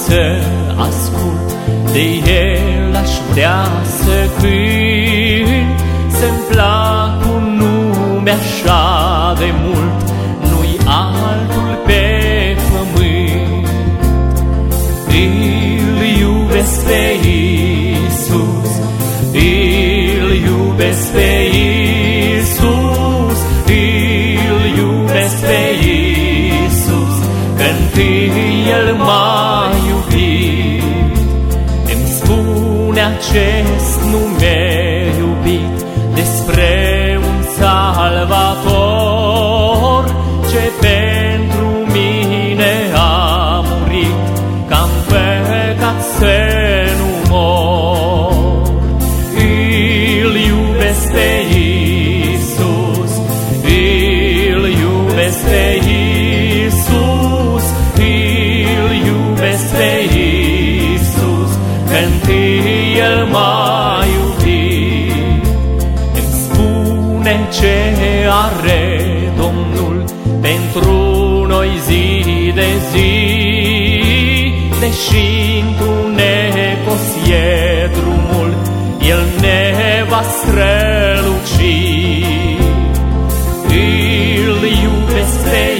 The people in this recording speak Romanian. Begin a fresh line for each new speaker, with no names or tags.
să ascult, de El aș vrea să cânt, să-mi plac un nume așa de mult, nu-i altul pe pământ. Îl iubesc pe Iisus, îl iubesc pe Iisus, îl iubesc pe Iisus, că întâi El m-a iubit. Îmi spune acest nume iubit despre un Salvator ce pentru mine a murit, ca-n păcat să nu mor. Îl iubesc pe Iisus, îl iubesc pe Iisus, îl iubesc pe Iisus, că întâi El m-a iubit. Îmi spune ce are Domnul pentru noi zi de zi, deși întunecos e drumul, El ne va străluci. Îl iubesc pe